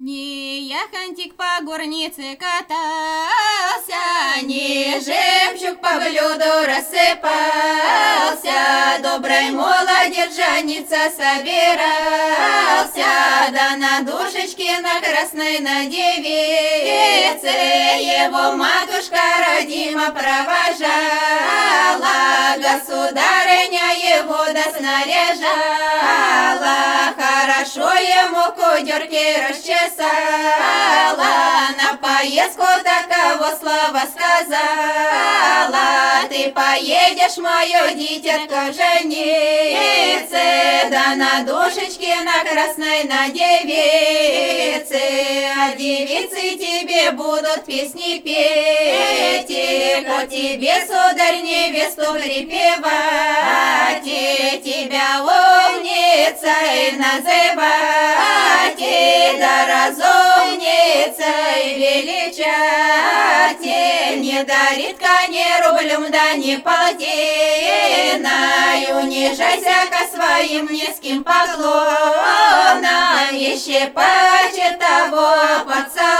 Не яхонтик по горнице катался, не жемчуг по блюду рассыпался, добрый молодец жениться собирался, да на душечке на красной на девице его матушка родима провожала, государыня его доснаряжала, хорошо ему кудерки расчесала, на поездку такого слова сказала: ты поедешь, мое дитятко, жениться, да на душечке на красной на девице, а девицы тебе будут песни петь, и как тебе, сударь, невесту припевать, и тебя умницей называть, и да разумницей величать, и не дарит коне рублем, да не полтиной, унижайся ко своим низким поклонам, еще паче того поцелуй.